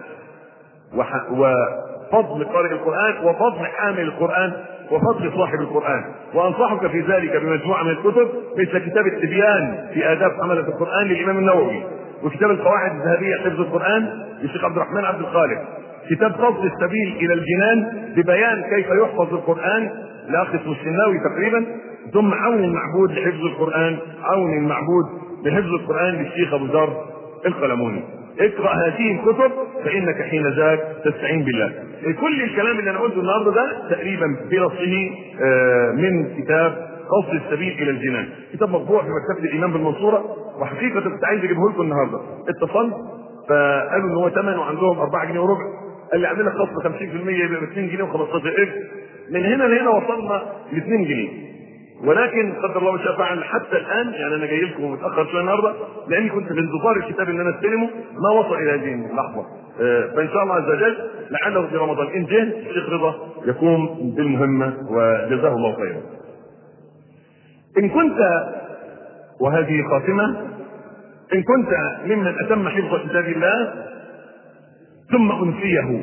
وفضل قارئ القرآن وفضل حامل القرآن وفضل صاحب القرآن. وأنصحك في ذلك بمجموعة من الكتب، مثل كتاب التبيان في آداب حملة القرآن للإمام النووي، وكتاب القواعد الذهبية حفظ القرآن للشيخ عبد الرحمن عبد الخالق، كتاب قصد السبيل إلى الجنان ببيان كيف يحفظ القرآن لأخ اسمه الشناوي تقريبا، ثم عون المعبود لحفظ القرآن، عون المعبود لحفظ القرآن للشيخ أبو ذر القلموني. اقرأ هذه الكتب فإنك حين ذاك تستعين بالله. كل الكلام اللي أنا قلته النهارده ده تقريبا بنصه من كتاب قصد السبيل إلى الجنان، كتاب مطبوع في مكتبة الإمام بالمنصورة. وحقيقة كنت عايز أجيبه لكم النهارده، اتصلت فقالوا إن هو ثمنه عندهم أربعة جنيه وربع، قال لي اعمل لك خصم خمسين بالمية يبقى اثنين جنيه وخمستاشر قرش. من هنا لهنا وصلنا ل اثنين جنيه، ولكن قدر الله ما شاء فعل حتى الان. يعني انا جاي لكم متاخر شويه النهارده لاني كنت في انتظار الكتاب ان انا استلمه، ما وصل الى هذه اللحظه. فان شاء الله عز وجل لعله في رمضان ان جه الشيخ رضا يقوم بالمهمه وجزاه الله خيرا. ان كنت، وهذه خاتمه، ان كنت ممن اتم حفظ كتاب الله ثم انسيه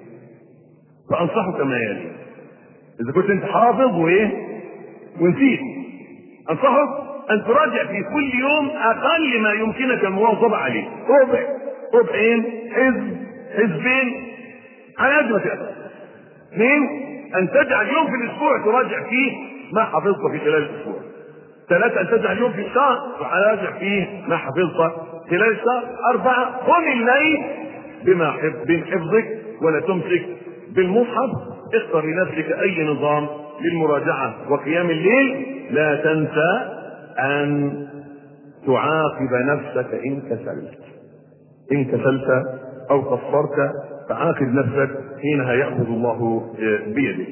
فانصحك ما يلي. اذا كنت انت حافظ وايه ونسيت، انصحك ان تراجع في كل يوم اقل ما يمكنك المواظبه عليه، ربع، ربعين، حزب، حزبين، على قد ما تقدر. اثنين، ان تجعل يوم في الاسبوع تراجع فيه ما حفظته في خلال الاسبوع. ثلاثة، ان تجعل يوم في الشهر تراجع فيه ما حفظته خلال الشهر. أربعة، قم الليل بما حفظ بين حفظك ولا تمسك بالمصحف. اختر لنفسك اي نظام للمراجعة وقيام الليل. لا تنسى ان تعاقب نفسك ان كسلت، ان كسلت او قصرت فعاقب نفسك، حينها يأخذ الله بيدك.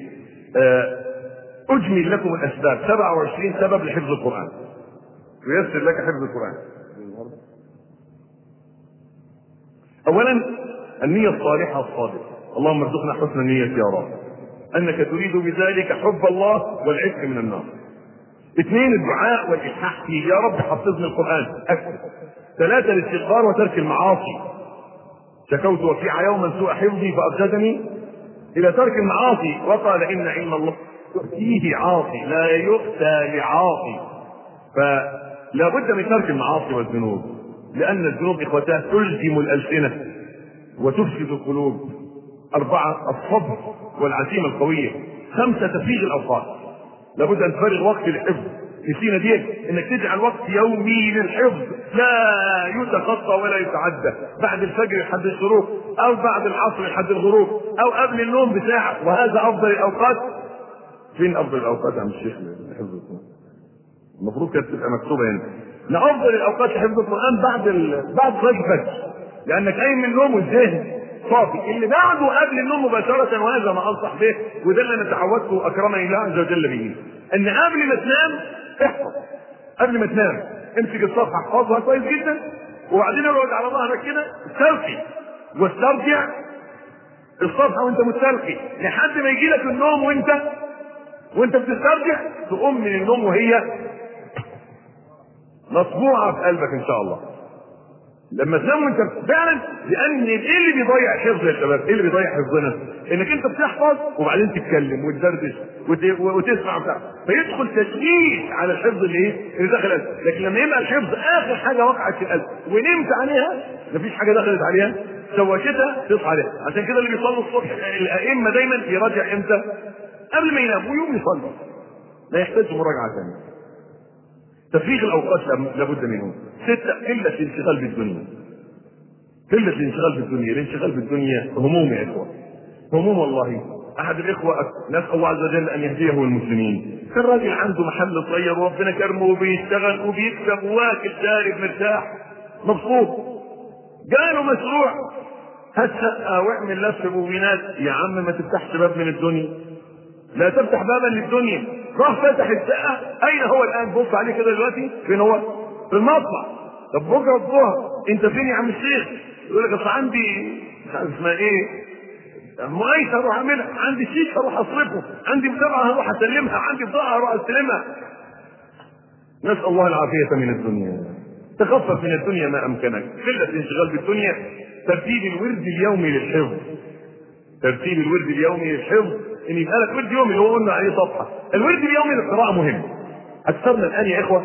اجمل لكم الاسباب، سبعة وعشرين سبب لحفظ القرآن، ويسر لك حفظ القرآن. اولا النية الصالحة الصادقة، اللهم ارزقنا حسن النية يا رب، انك تريد بذلك حب الله والعتق من النار. اثنين، الدعاء والالحاح فيه، يا رب حفظني القرآن اكثر. ثلاثة، الاستغفار وترك المعاصي، شكوت وكيع يوما سوء حفظي فارشدني الى ترك المعاصي، وقال ان علم الله يؤتيه عاصي لا يؤتى لعاصي. فلا بد من ترك المعاصي والذنوب، لان الذنوب اخوتاه تلزم الالسنه وتفسد القلوب. أربعة، الصبر والعزيمة القوية. خمسة، تفريغ الأوقات، لابد أن تفرغ وقت للحفظ. نسينا ديت إنك تجعل وقت يومي للحفظ لا يتخطى ولا يتعدى، بعد الفجر لحد الشروق، أو بعد العصر لحد الغروب، أو قبل النوم بساعة، وهذا أفضل الأوقات. فين أفضل الأوقات يا عم الشيخ لحفظ القرآن؟ المفروض كانت تبقى مكتوبة هنا. إن أفضل الأوقات لحفظ القرآن بعد ال... بعد صلاة الفجر، لأنك قايم من النوم والذهن صافي. اللي بعده قبل النوم مباشره، وهذا ما انصح به وده اللي انا تعودت واكرمني الله عز وجل به، ان قبل ما تنام احفظ. قبل ما تنام امسك الصفحه احفظها كويس جدا، وبعدين اقعد على ظهرك كده استلقي واسترجع الصفحه وانت مستلقي لحد ما يجي لك النوم، وانت وانت بتسترجع تقوم من النوم وهي مطبوعه في قلبك ان شاء الله. لما تنام وانت فعلا، لان ايه اللي بيضيع حفظ يا شباب؟ ايه اللي بيضيع حفظنا؟ انك انت بتحفظ وبعدين تتكلم وتدردش وت... وتسمع وبتاع، فيدخل تشويش على الحفظ اللي ايه؟ اللي داخل القلب. لكن لما يبقى الحفظ اخر حاجه وقعت في القلب ونمت عليها، مفيش حاجه دخلت عليها شوشتها تصحى عليها. عشان كده اللي بيصلوا الصبح الائمه دايما يراجع امتى؟ قبل ما ينام، ويوم يصلي لا يحتاج مراجعه ثانيه. تفريغ الاوقات لابد منه. ستة، قلة الانشغال بالدنيا. قلة الانشغال بالدنيا، الانشغال بالدنيا هموم يا اخوة، هموم والله. احد الاخوة نسأل الله عز وجل ان يهديه المسلمين، كان راجل عنده محل صغير وربنا كرمه وبيشتغل وبيكسب واكل شارب مرتاح مبسوط. جاله مشروع هات شقة واعمل لف بوبينات. يا عم ما تفتحش باب من الدنيا، لا تفتح بابا للدنيا. راح فتح الشقه. اين هو الان؟ بص عليه كده دلوقتي، فين هو؟ في المطبخ. طب بكره الظهر انت فين يا عم الشيخ؟ يقول لك اصل عندي مش عارف اسمها ايه مؤيسه اروح اعملها، عندي شيك هروح اصرفه، عندي بضاعه هروح اسلمها، عندي بضاعه هروح استلمها. نسال الله العافيه من الدنيا. تخفف من الدنيا ما امكنك. قله الانشغال بالدنيا. ترتيب الورد اليومي للحفظ. ترتيب الورد اليومي للحفظ، ان يبقى لك ورد يومي اللي هو قلنا عليه صفحه. الورد اليومي للقراءه مهم. اكثرنا الان يا اخوه،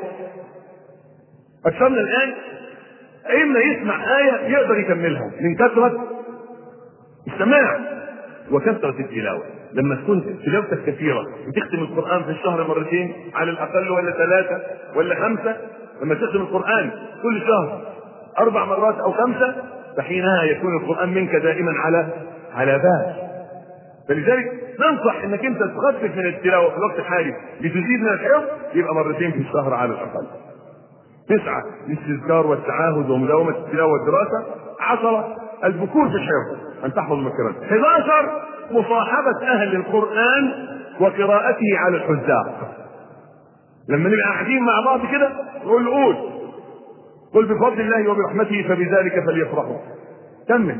اكثرنا الان اما يسمع ايه يقدر يكملها من كثره السماع وكثره التلاوه. لما تكون تلاوتك كثيره وتختم القران في الشهر مرتين على الاقل، ولا ثلاثه ولا خمسه، لما تختم القران كل شهر اربع مرات او خمسه، فحينها يكون القران منك دائما على على بال. فلذلك ننصح انك انت تخفف من التلاوه في الوقت الحالي لتزيد من الحفظ، يبقى مرتين في الشهر على الاقل. تسعه الاستذكار والتعاهد ومداومه التلاوه والدراسه. عشره البكور في الحفظ، ان تحفظ المكرات. حداشر مصاحبه اهل القران وقراءته على الحذاق. لما نبقى قاعدين مع بعض كده نقول قول قل بفضل الله وبرحمته فبذلك فليفرحوا. كمل.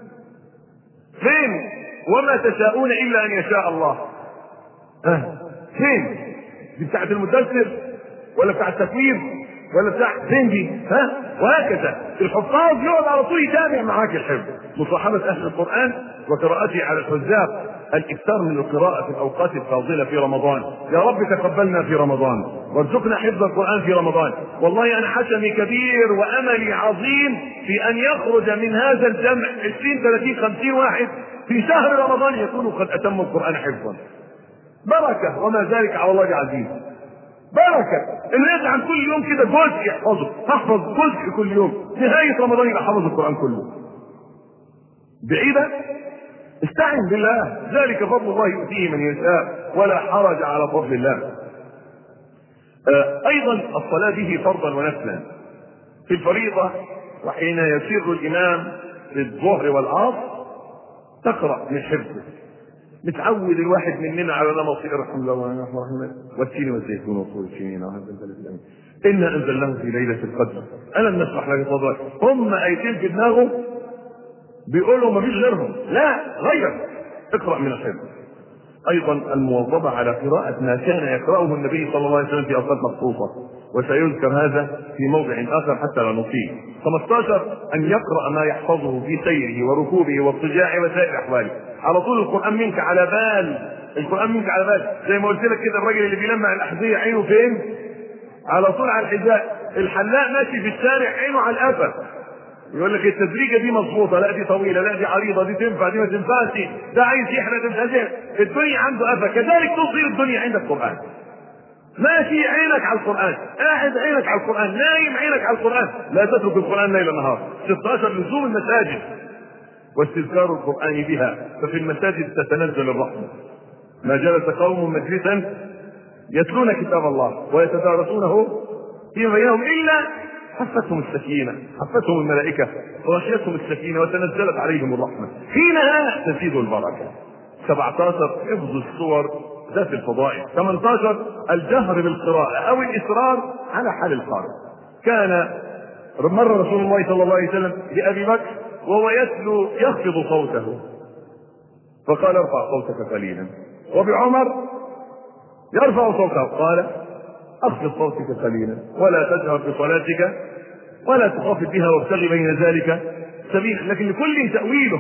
فين وما تشاءون الا ان يشاء الله؟ ها فين دي؟ بتاعت المدثر ولا بتاع التكوير ولا بتاع فين دي؟ ها وهكذا. الحفاظ يقعد على طول يتابع معاك الحفظ. مصاحبه اهل القران وقراءته على الحذاق. الاكثار من القراءه في الاوقات الفاضله في رمضان. يا رب تقبلنا في رمضان وارزقنا حفظ القران في رمضان. والله انا حشمي كبير واملي عظيم في ان يخرج من هذا الجمع عشرين ثلاثين خمسين واحد في شهر رمضان يكونوا قد اتموا القران حفظا. بركه وما ذلك على الله عزيز. بركه اللي يجعل كل يوم كده جزء يحفظه، تحفظ جزء كل يوم، نهايه رمضان يبقى حفظ القران كله. بعيده؟ استعن بالله، ذلك فضل الله يؤتيه من يشاء ولا حرج على فضل الله. آه ايضا الصلاه به فرضا ونفلا. في الفريضه وحين يسير الامام للظهر والعصر تقرا من حفظه. متعود الواحد مننا على نمط الرحمن الله والتين والزيتون وطول السنين وهذا البلد. انا انزلناه في ليله القدر الم نشرح لك صدرك. هم ايتين في دماغه بيقولوا ما فيش غيرهم، لا غير اقرا من الحفظ. ايضا المواظبه على قراءه ما كان يقراه النبي صلى الله عليه وسلم في اوقات مخصوصه، وسيذكر هذا في موضع اخر حتى لا نطيل. خمسة عشر ان يقرا ما يحفظه في سيره وركوبه واضطجاعه وسائر احواله. على طول القران منك على بال، القران منك على بال. زي ما قلت لك كده، الراجل اللي بيلمع الاحذيه عينه فين؟ على طول على الحذاء. الحلاق ماشي في الشارع عينه على القفا، يقول لك التدريجه دي مظبوطه، لا دي طويله، لا دي عريضه، دي تنفع، دي ما تنفعش، ده عايز يحرق، ده مش عايز. الدنيا عنده قفا. كذلك تصير الدنيا عندك قران. ماشي عينك على القران، قاعد عينك على القران، نايم عينك على القران، لا تترك القران ليل نهار. ستة عشر لزوم المساجد واستذكار القران بها، ففي المساجد تتنزل الرحمه. ما جلس قوم مجلسا يتلون كتاب الله ويتدارسونه فيما بينهم الا حفتهم السكينة، حفتهم الملائكة وغشيتهم السكينة وتنزلت عليهم الرحمة، حينها تزيد البركة. سبعة عشر حفظ الصور ذات الفضائل. ثمانية عشر الجهر بالقراءة أو الإصرار على حال القارئ. كان مر رسول الله صلى الله عليه وسلم بأبي بكر وهو يتلو يخفض صوته فقال ارفع صوتك قليلا، وبعمر يرفع صوته قال اخفض صوتك قليلا ولا تجهر بصلاتك ولا تخافت بها وابتغي بين ذلك سبيلا. لكن لكل تأويله.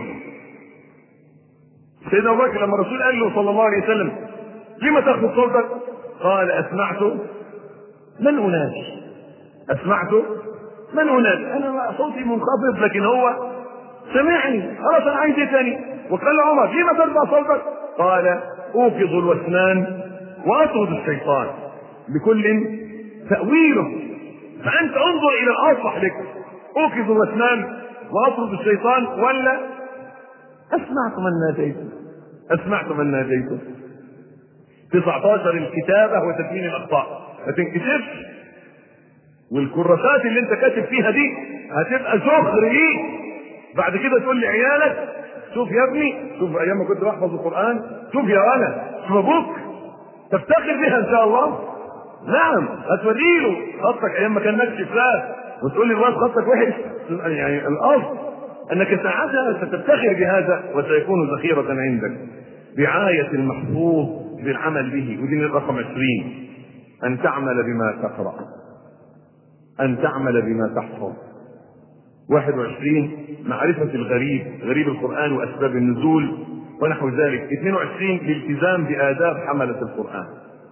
سيدنا ابو بكر لما الرسول قال له صلى الله عليه وسلم لما تخفض صوتك قال اسمعت من اناجي، اسمعت من اناجي، انا صوتي منخفض لكن هو سمعني، خلاص انا عايز ايه تاني. وقال عمر لما ترفع صوتك قال اوقظ الوثنان واطرد الشيطان. لكل تأويله، فانت انظر الى الاصلح لك، اوقظ الوثنان واطرد الشيطان ولا اسمعت من ناديته، اسمعت من ناديته. تسعة عشر الكتابة وتدوين الاخطاء، ما تنكتبش، والكراسات اللي انت كاتب فيها دي هتبقى زخر ليك بعد كده تقول لعيالك شوف يا ابني، شوف ايام ما كنت بحفظ القرآن، شوف يا ولد، شوف ابوك، تفتخر بها ان شاء الله. نعم هتوريله خطك ايام ما كان ماشي فلاس وتقول لي الواد خطك وحش، يعني الاصل انك ساعتها ستفتخر بهذا وسيكون ذخيرة عندك. رعاية المحفوظ بالعمل به، ودي رقم عشرين، ان تعمل بما تقرأ، ان تعمل بما تحفظ. واحد وعشرين معرفة الغريب، غريب القرآن واسباب النزول ونحو ذلك. اثنين وعشرين الالتزام بآداب حملة القرآن.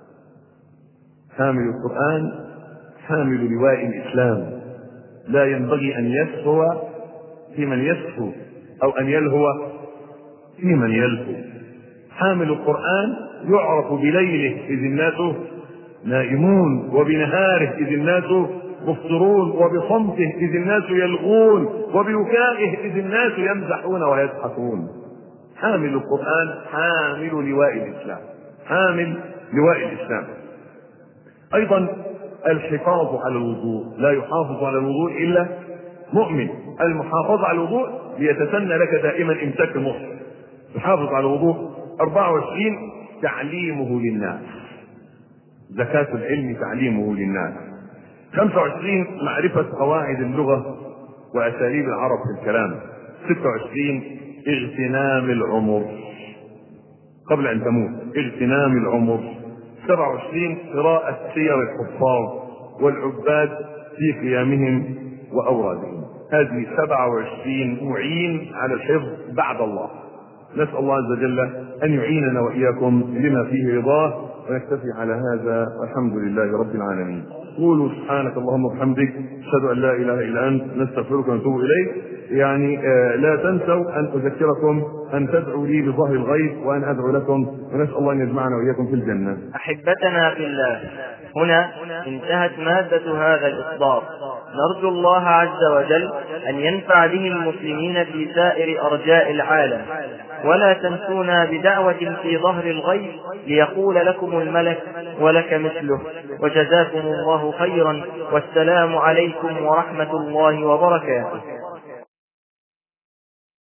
حامل القرآن حامل لواء الإسلام، لا ينبغي أن يسهو في من يسهو أو أن يلهو في من يلهو. حامل القرآن يعرف بليله إذ الناس نائمون، وبنهاره إذ الناس مفطرون، وبصمته إذ الناس يلغون، وببكائه إذ الناس يمزحون ويضحكون. حامل القرآن حامل لواء الإسلام، حامل لواء الإسلام. أيضا الحفاظ على الوضوء، لا يحافظ على الوضوء إلا مؤمن. المحافظة على الوضوء ليتسنى لك دائما إمساك المصحف، تحافظ على الوضوء. أربعة وعشرين تعليمه للناس، زكاة العلم تعليمه للناس. خمسة وعشرين معرفة قواعد اللغة وأساليب العرب في الكلام. ستة وعشرين اغتنام العمر قبل أن تموت، اغتنام العمر. سبعة وعشرين قراءة سير الحفاظ والعباد في قيامهم وأورادهم. هذه سبعة وعشرين معين على الحفظ بعد الله. نسأل الله عز وجل أن يعيننا وإياكم لما فيه رضاه، ونكتفي على هذا والحمد لله رب العالمين. قولوا سبحانك اللهم وبحمدك، أشهد أن لا إله إلا أنت، نستغفرك ونتوب إليك. يعني آه لا تنسوا أن أذكركم أن تدعوا لي بظهر الغيب وأن أدعو لكم، ونسأل الله أن يجمعنا وإياكم في الجنة. أحبتنا في الله، هنا انتهت مادة هذا الإصدار. نرجو الله عز وجل أن ينفع به المسلمين في سائر أرجاء العالم، ولا تنسونا بدعوة في ظهر الغيب ليقول لكم الملك ولك مثله. وجزاكم الله خيرا، والسلام عليكم ورحمة الله وبركاته.